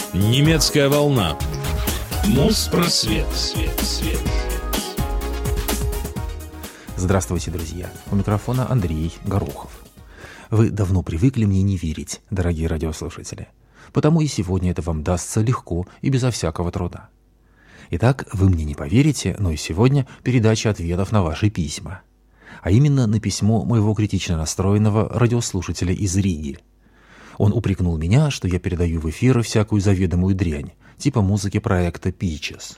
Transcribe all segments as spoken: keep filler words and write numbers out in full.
Немецкая волна. Моспросвет. Свет, свет. Здравствуйте, друзья. У микрофона Андрей Горохов. Вы давно привыкли мне не верить, дорогие радиослушатели. Потому и сегодня это вам дастся легко и безо всякого труда. Итак, вы мне не поверите, но и сегодня передача ответов на ваши письма. А именно на письмо моего критично настроенного радиослушателя из Риги. Он упрекнул меня, что я передаю в эфир всякую заведомую дрянь, типа музыки проекта Peaches.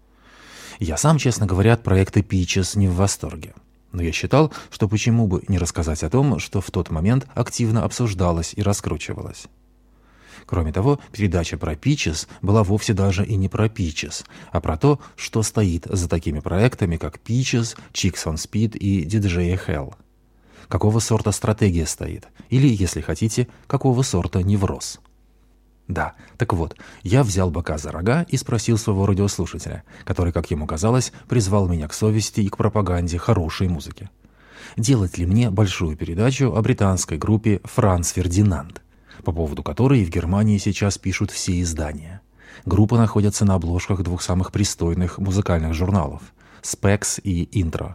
Я сам, честно говоря, от проекта Peaches не в восторге. Но я считал, что почему бы не рассказать о том, что в тот момент активно обсуждалось и раскручивалось. Кроме того, передача про Peaches была вовсе даже и не про Peaches, а про то, что стоит за такими проектами, как Peaches, Chicks on Speed и ди джей Hell. Какого сорта стратегия стоит, или, если хотите, какого сорта невроз. Да, так вот, я взял быка за рога и спросил своего радиослушателя, который, как ему казалось, призвал меня к совести и к пропаганде хорошей музыки. Делать ли мне большую передачу о британской группе «Франц Фердинанд», по поводу которой в Германии сейчас пишут все издания. Группа находится на обложках двух самых пристойных музыкальных журналов «Specs» и «Intro».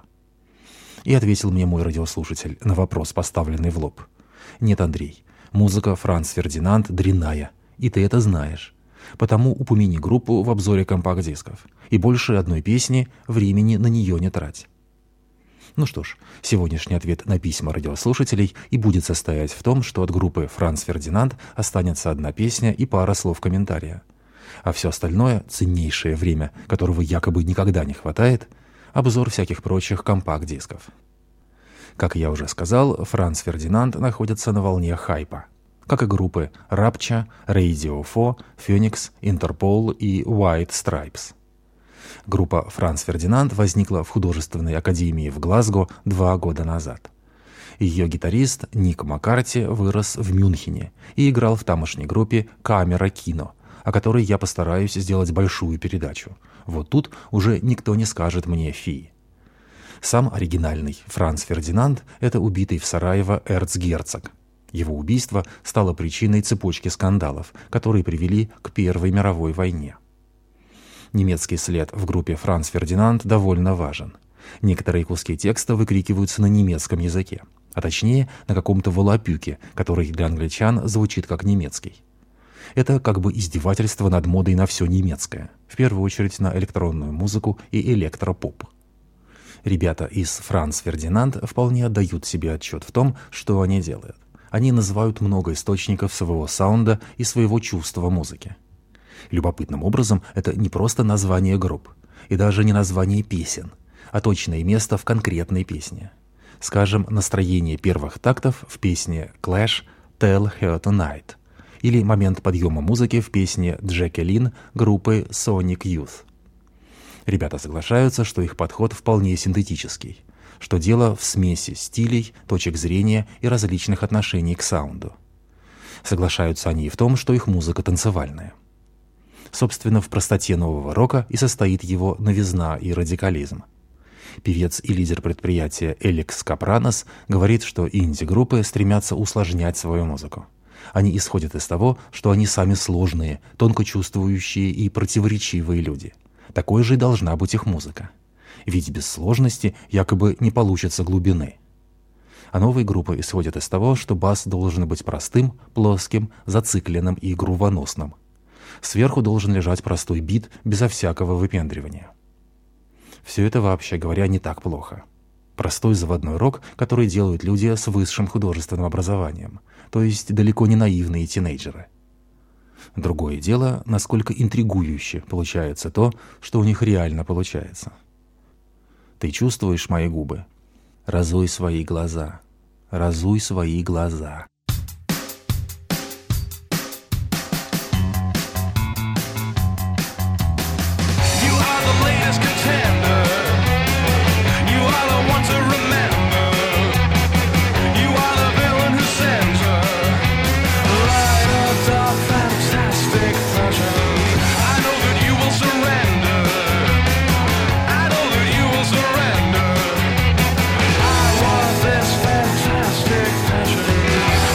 И ответил мне мой радиослушатель на вопрос, поставленный в лоб. «Нет, Андрей, музыка Франц Фердинанд дрянная, и ты это знаешь. Потому упомяни группу в обзоре компакт-дисков, и больше одной песни времени на нее не трать». Ну что ж, сегодняшний ответ на письма радиослушателей и будет состоять в том, что от группы Франц Фердинанд останется одна песня и пара слов комментария. А все остальное, ценнейшее время, которого якобы никогда не хватает, обзор всяких прочих компакт-дисков. Как я уже сказал, Франц Фердинанд находится на волне хайпа, как и группы Rapture, Radio four, Phoenix, Interpol и White Stripes. Группа Франц Фердинанд возникла в художественной академии в Глазго два года назад. Ее гитарист Ник Маккарти вырос в Мюнхене и играл в тамошней группе «Камера Кино», о которой я постараюсь сделать большую передачу. Вот тут уже никто не скажет мне фи. Сам оригинальный Франц Фердинанд – это убитый в Сараево эрцгерцог. Его убийство стало причиной цепочки скандалов, которые привели к Первой мировой войне. Немецкий след в группе Франц Фердинанд довольно важен. Некоторые куски текста выкрикиваются на немецком языке, а точнее на каком-то волопюке, который для англичан звучит как немецкий. Это как бы издевательство над модой на все немецкое, в первую очередь на электронную музыку и электропоп. Ребята из Франц Фердинанд вполне отдают себе отчет в том, что они делают. Они называют много источников своего саунда и своего чувства музыки. Любопытным образом, это не просто название групп, и даже не название песен, а точное место в конкретной песне. Скажем, настроение первых тактов в песне Clash «Tell Her Tonight» или момент подъема музыки в песне «Jacqueline» группы Sonic Youth. Ребята соглашаются, что их подход вполне синтетический, что дело в смеси стилей, точек зрения и различных отношений к саунду. Соглашаются они и в том, что их музыка танцевальная. Собственно, в простоте нового рока и состоит его новизна и радикализм. Певец и лидер предприятия Элекс Капранос говорит, что инди-группы стремятся усложнять свою музыку. Они исходят из того, что они сами сложные, тонко чувствующие и противоречивые люди. Такой же и должна быть их музыка. Ведь без сложности якобы не получится глубины. А новые группы исходят из того, что бас должен быть простым, плоским, зацикленным и грувоносным. Сверху должен лежать простой бит безо всякого выпендривания. Все это, вообще говоря, не так плохо. Простой заводной рок, который делают люди с высшим художественным образованием, то есть далеко не наивные тинейджеры. Другое дело, насколько интригующе получается то, что у них реально получается. Ты чувствуешь мои губы? Разуй свои глаза, разуй свои глаза. Surrender. I want this fantastic passion.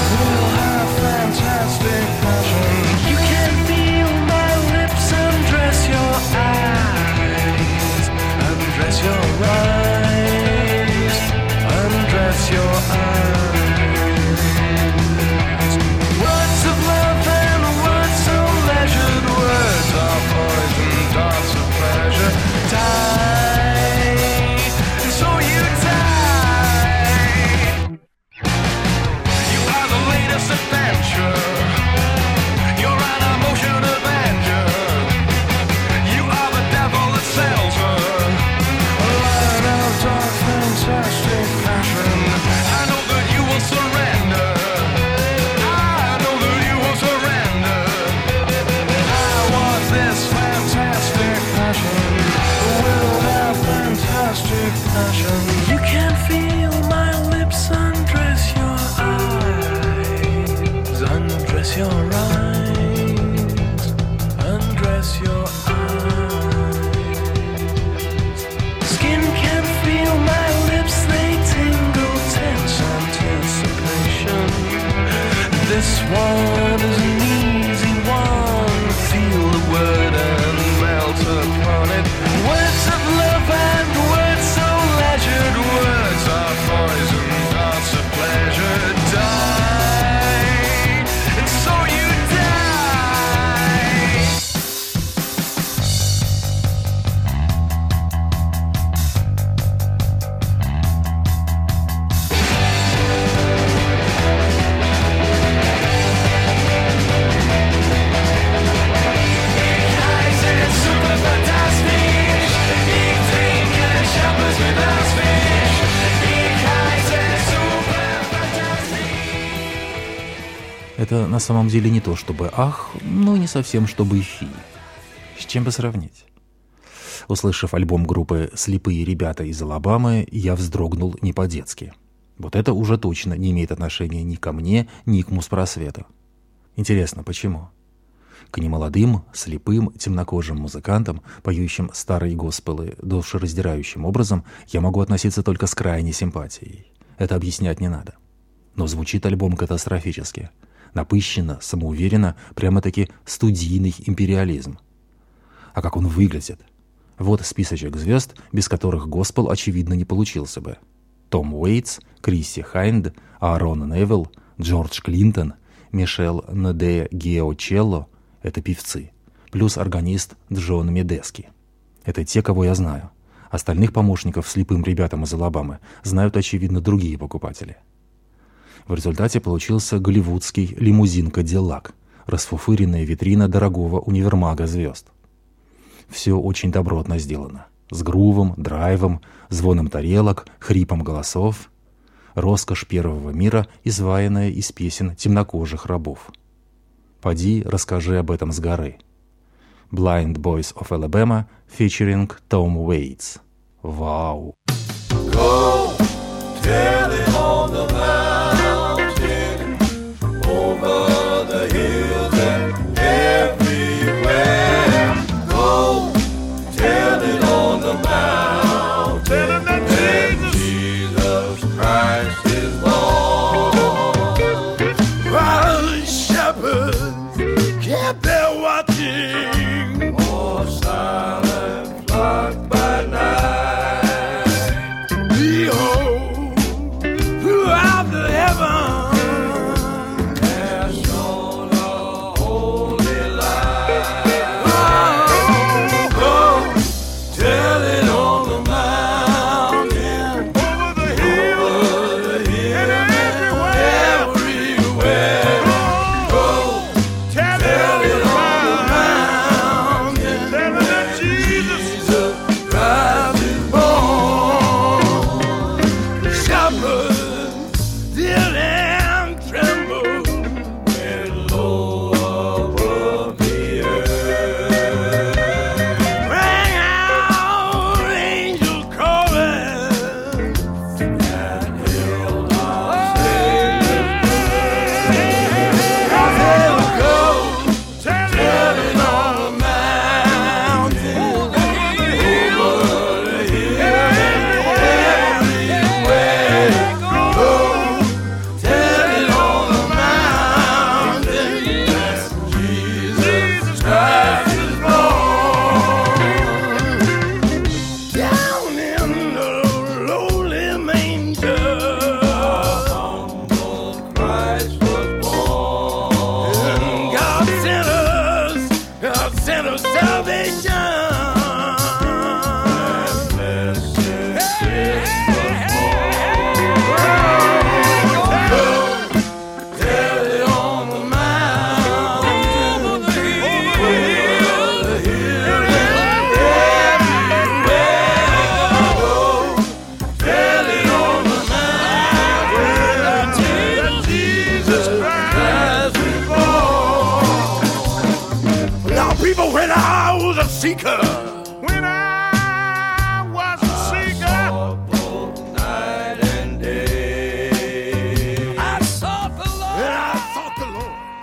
eyes, undress your eyes. Skin can feel my lips, they tingle, tense anticipation. This one is an easy one. Feel the word and melt upon it. Words of love and words so leisured. Words are poison, darts of pleasure. Die, and so you die. Ich heiße super fantastisch. Ich trinke Shampoos mit Asfisch. Ich heiße super fantastisch. Это на самом деле не то чтобы ах, но и не совсем чтобы фи. С чем бы сравнить? Услышав альбом группы «Слепые ребята» из Алабамы, я вздрогнул не по-детски. Вот это уже точно не имеет отношения ни ко мне, ни к Муспросвету. Интересно, почему? К немолодым, слепым, темнокожим музыкантам, поющим старые госпелы душераздирающим образом, я могу относиться только с крайней симпатией. Это объяснять не надо. Но звучит альбом катастрофически. Напыщенно, самоуверенно, прямо-таки студийный империализм. А как он выглядит? Вот списочек звезд, без которых госпел, очевидно, не получился бы. Том Уэйтс, Крисси Хайнд, Аарон Невилл, Джордж Клинтон, Мишель Нде-Геочелло — это певцы. Плюс органист Джон Медески. Это те, кого я знаю. Остальных помощников слепым ребятам из Алабамы знают, очевидно, другие покупатели. В результате получился голливудский лимузин «Кадиллак», расфуфыренная витрина дорогого универмага звезд. Все очень добротно сделано. С грувом, драйвом, звоном тарелок, хрипом голосов. Роскошь первого мира, изваянная из песен темнокожих рабов. Поди, расскажи об этом с горы. Blind Boys of Alabama featuring Tom Waits. Вау! Go tell it on the mountain, over the hills and everywhere. Go tell it on the mountain, tell him that Jesus, Jesus Christ is born. While the shepherds kept their watching, oh silent flock by night, behold, throughout the heaven there shone a holy light. Oh, go tell it on the mountain, over the hill, over the hill and everywhere, everywhere. Go tell it on the mountain, tell it that Jesus Christ is born. Shepherds still and tremble when low above the earth rang out angel chorus and held our Savior's birth. Go tell it on the mountain, over the hill, over the hill, everywhere. Go tell it on the mountain that Jesus Christ is born. Down in the lowly manger, humble Christ was born. God sent us, God sent us salvation. Blessed Christ was born. Go tell it on the mountain, over the hill, over the hill and everywhere. Go tell it on the mountain that Jesus Christ is born. Now, people, when I was a seeker, when I was a seeker, both night and day, I sought the Lord. And I sought the Lord.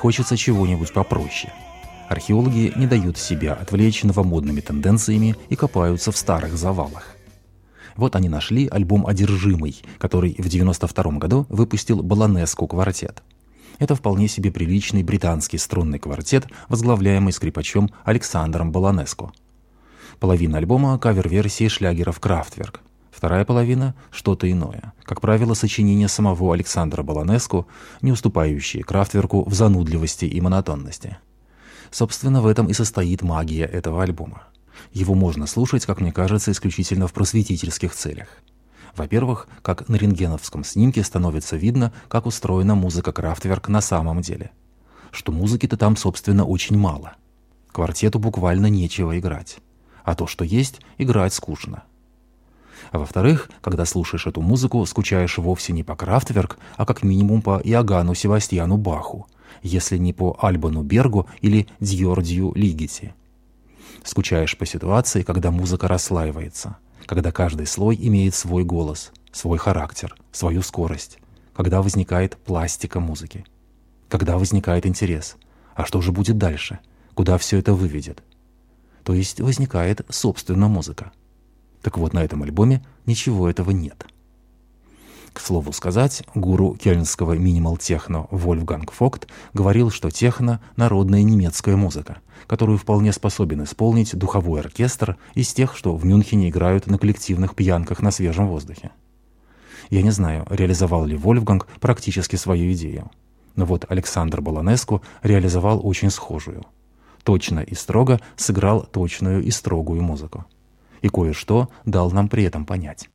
хочется чего-нибудь попроще. Археологи не дают себя отвлечь новомодными тенденциями и копаются в старых завалах. Вот они нашли альбом «Одержимый», который в девяносто втором году выпустил Болонеску квартет. Это вполне себе приличный британский струнный квартет, возглавляемый скрипачом Александром Болонеску. Половина альбома – кавер-версии шлягеров «Крафтверк». Вторая половина – что-то иное. Как правило, сочинения самого Александра Болонеску, не уступающие «Крафтверку» в занудливости и монотонности. Собственно, в этом и состоит магия этого альбома. Его можно слушать, как мне кажется, исключительно в просветительских целях. Во-первых, как на рентгеновском снимке становится видно, как устроена музыка «Крафтверк» на самом деле. Что музыки-то там, собственно, очень мало. Квартету буквально нечего играть. А то, что есть, играть скучно. А во-вторых, когда слушаешь эту музыку, скучаешь вовсе не по «Крафтверк», а как минимум по Иоганну Себастьяну Баху, если не по Альбану Бергу или Дьордью Лигети. Скучаешь по ситуации, когда музыка расслаивается, когда каждый слой имеет свой голос, свой характер, свою скорость, когда возникает пластика музыки, когда возникает интерес. А что же будет дальше? Куда все это выведет? То есть возникает, собственно, музыка. Так вот, на этом альбоме ничего этого нет. К слову сказать, гуру кельнского минимал-техно Вольфганг Фогт говорил, что техно – народная немецкая музыка, которую вполне способен исполнить духовой оркестр из тех, что в Мюнхене играют на коллективных пьянках на свежем воздухе. Я не знаю, реализовал ли Вольфганг практически свою идею. Но вот Александр Болонеску реализовал очень схожую. Точно и строго сыграл точную и строгую музыку. И кое-что дал нам при этом понять.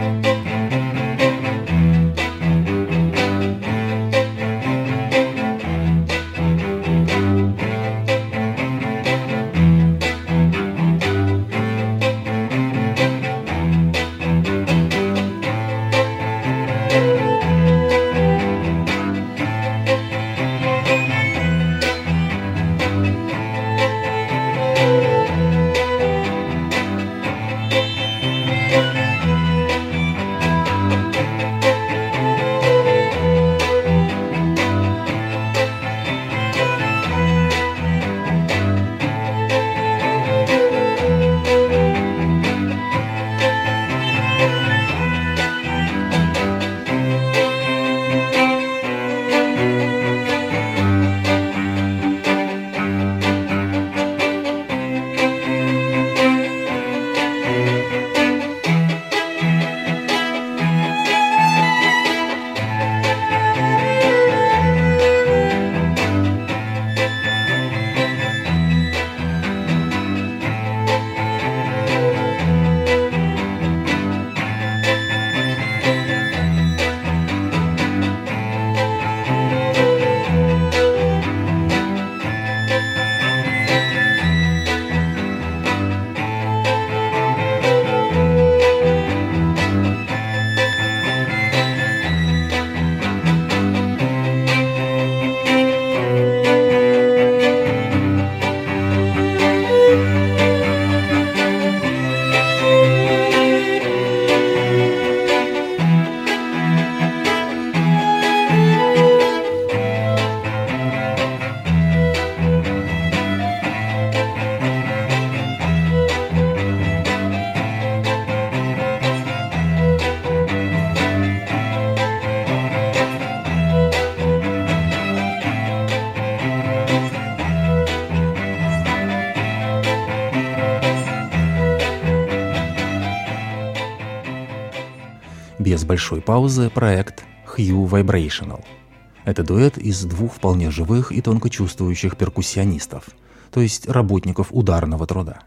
Без большой паузы проект Hue Vibrational. Это дуэт из двух вполне живых и тонко чувствующих перкуссионистов, то есть работников ударного труда.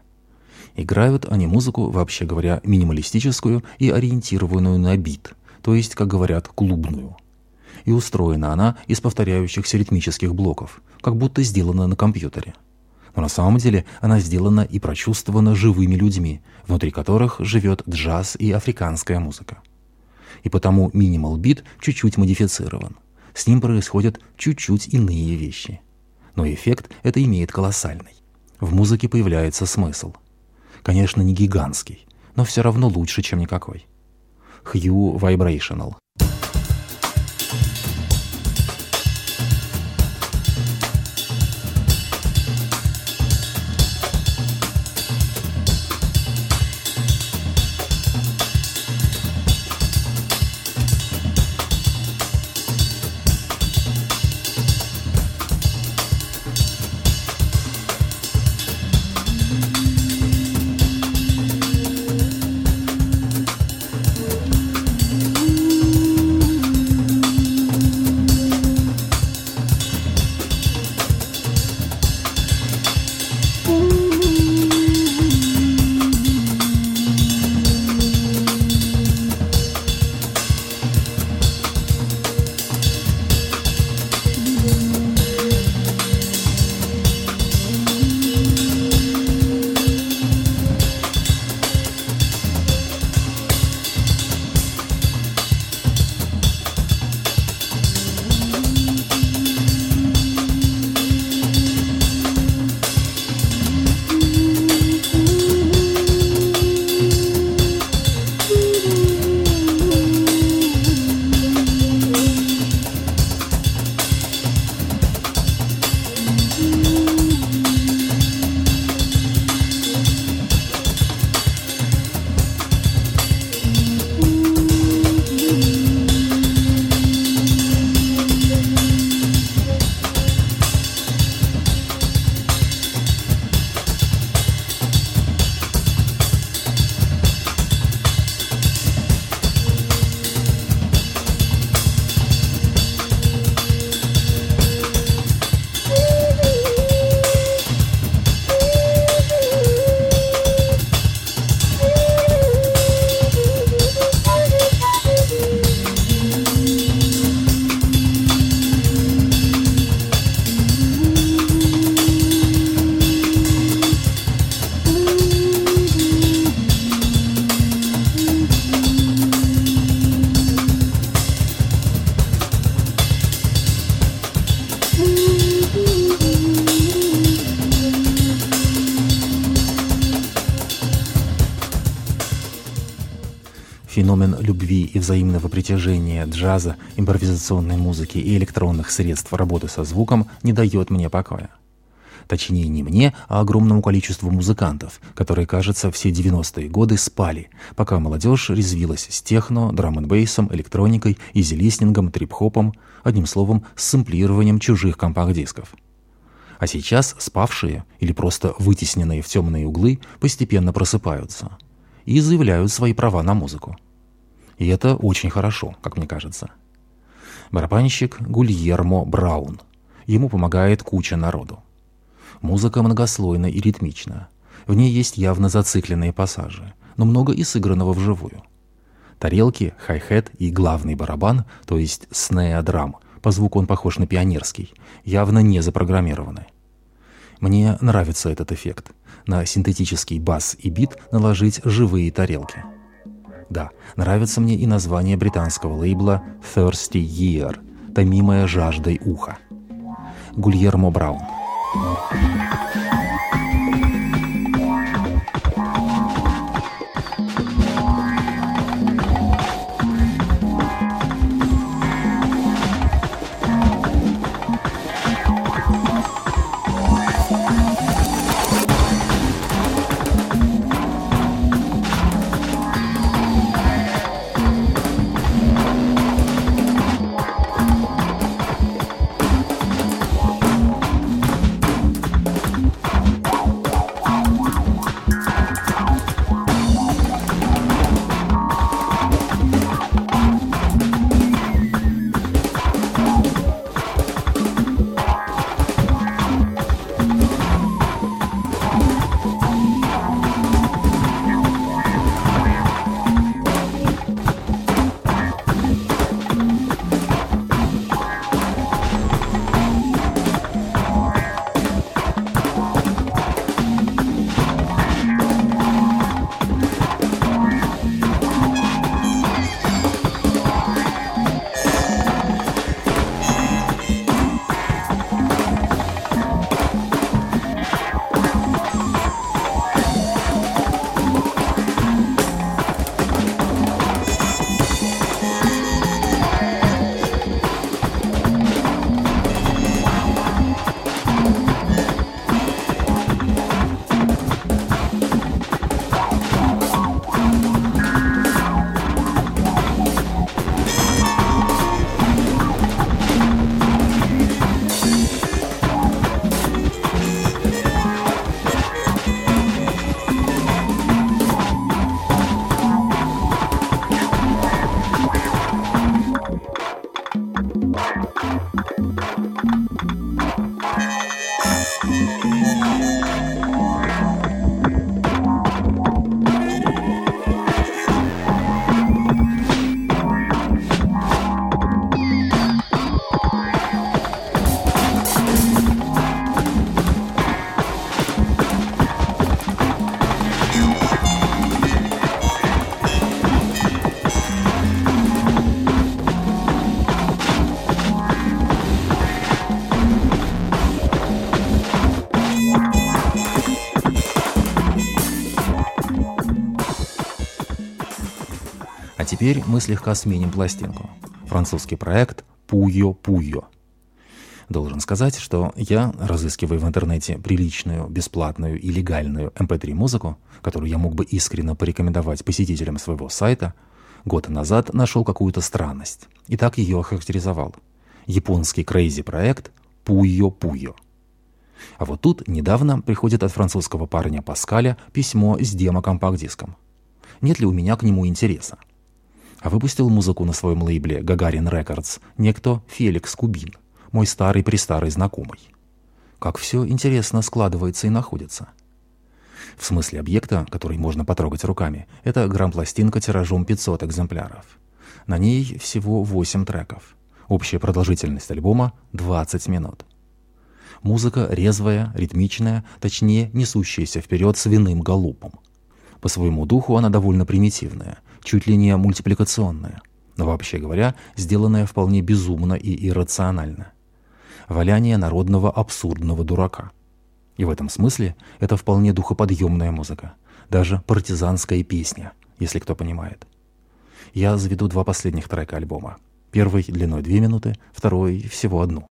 Играют они музыку, вообще говоря, минималистическую и ориентированную на бит, то есть, как говорят, клубную. И устроена она из повторяющихся ритмических блоков, как будто сделана на компьютере. Но на самом деле она сделана и прочувствована живыми людьми, внутри которых живет джаз и африканская музыка. И потому минимал-бит чуть-чуть модифицирован. С ним происходят чуть-чуть иные вещи. Но эффект это имеет колоссальный. В музыке появляется смысл. Конечно, не гигантский, но все равно лучше, чем никакой. Hue Vibrational. Феномен любви и взаимного притяжения джаза, импровизационной музыки и электронных средств работы со звуком не дает мне покоя. Точнее, не мне, а огромному количеству музыкантов, которые, кажется, все девяностые годы спали, пока молодежь резвилась с техно, драм-н-бейсом, электроникой, изи-листингом, трип-хопом, одним словом, с сэмплированием чужих компакт-дисков. А сейчас спавшие или просто вытесненные в темные углы постепенно просыпаются и заявляют свои права на музыку. И это очень хорошо, как мне кажется. Барабанщик Гульермо Браун. Ему помогает куча народу. Музыка многослойна и ритмична. В ней есть явно зацикленные пассажи, но много и сыгранного вживую. Тарелки, хай-хет и главный барабан, то есть снея-драм, по звуку он похож на пионерский, явно не запрограммированы. Мне нравится этот эффект. На синтетический бас и бит наложить живые тарелки. Да, нравится мне и название британского лейбла Thirsty Ear, томимая жаждой уха. Гульермо Браун. А теперь мы слегка сменим пластинку. Французский проект «Пуйо-Пуйо». Должен сказать, что я, разыскивая в интернете приличную, бесплатную и легальную эм пэ три музыку, которую я мог бы искренне порекомендовать посетителям своего сайта, год назад нашел какую-то странность и так ее охарактеризовал. Японский крейзи-проект «Пуйо-Пуйо». А вот тут недавно приходит от французского парня Паскаля письмо с демо-компакт-диском. Нет ли у меня к нему интереса? А выпустил музыку на своем лейбле Гагарин Рекордс некто Феликс Кубин, мой старый-престарый знакомый. Как все интересно складывается и находится. В смысле объекта, который можно потрогать руками, это грамм-пластинка тиражом пятьсот экземпляров. На ней всего восемь треков. Общая продолжительность альбома — двадцать минут. Музыка резвая, ритмичная, точнее, несущаяся вперед свиным галопом. По своему духу она довольно примитивная, чуть ли не мультипликационная, но вообще говоря, сделанная вполне безумно и иррационально. Валяние народного абсурдного дурака. И в этом смысле это вполне духоподъемная музыка, даже партизанская песня, если кто понимает. я заведу два последних трека альбома. Первый длиной две минуты, второй всего одну.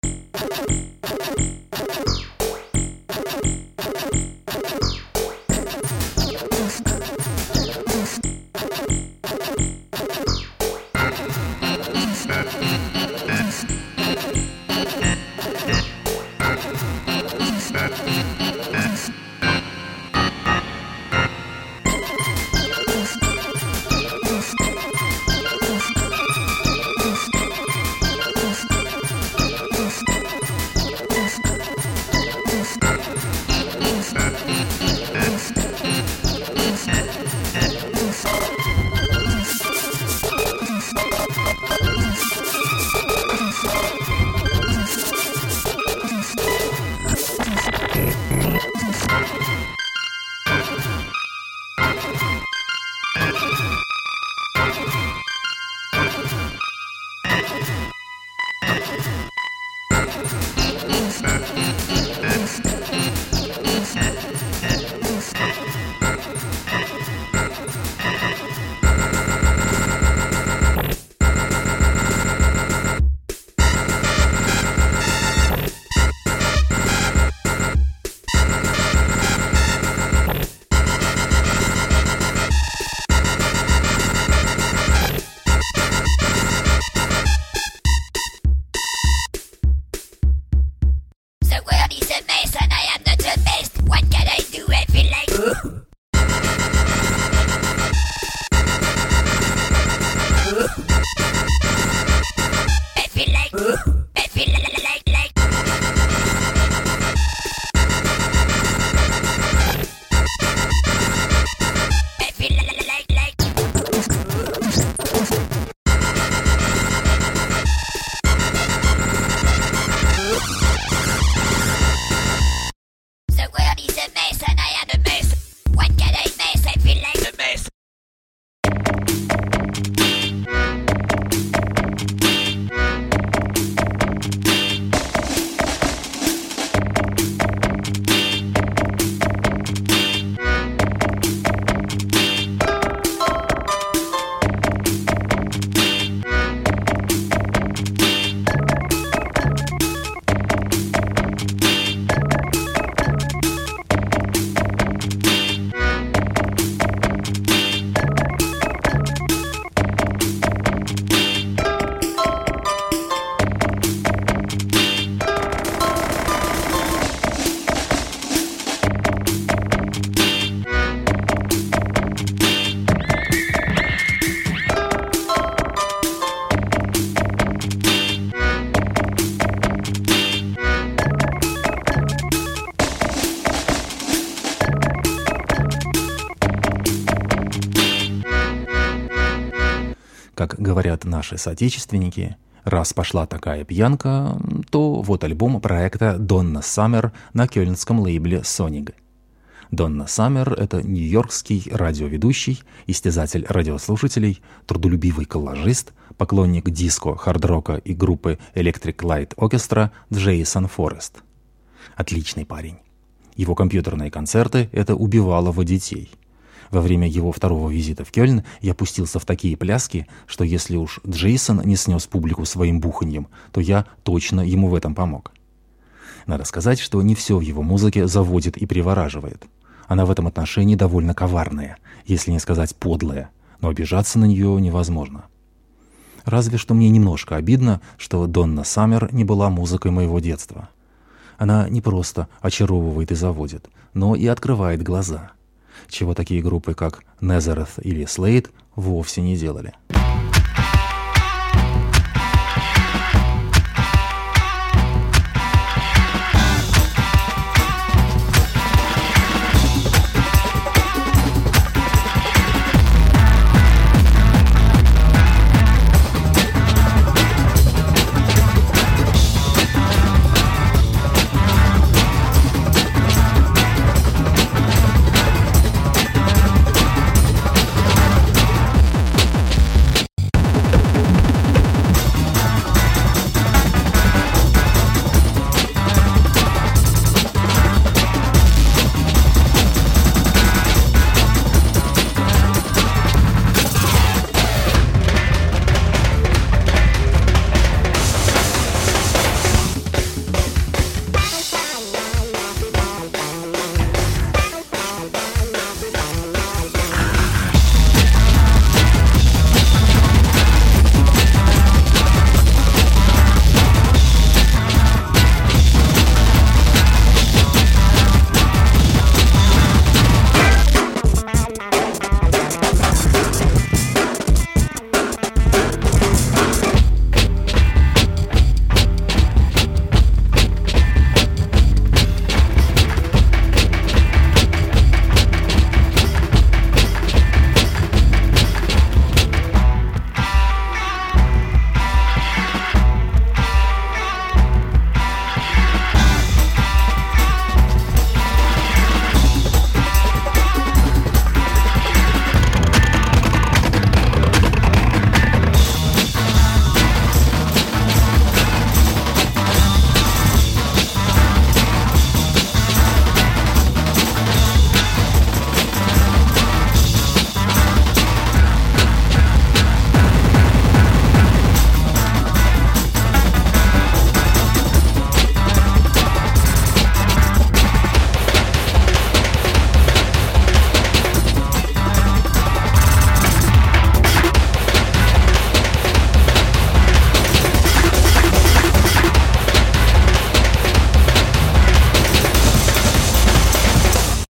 Как говорят наши соотечественники, раз пошла такая пьянка, то вот альбом проекта Donna Summer на кёльнском лейбле Sonic. Donna Summer — это нью-йоркский радиоведущий, истязатель радиослушателей, трудолюбивый коллажист, поклонник диско, хард-рока и группы Electric Light Orchestra Джейсон Форест. Отличный парень. Его компьютерные концерты — это убивалово детей. Во время его второго визита в Кёльн я пустился в такие пляски, что если уж Джейсон не снес публику своим буханьем, то я точно ему в этом помог. Надо сказать, что не все в его музыке заводит и привораживает. Она в этом отношении довольно коварная, если не сказать подлая, но обижаться на нее невозможно. Разве что мне немножко обидно, что Donna Summer не была музыкой моего детства. Она не просто очаровывает и заводит, но и открывает глаза, чего такие группы, как Nazareth или Slade, вовсе не делали.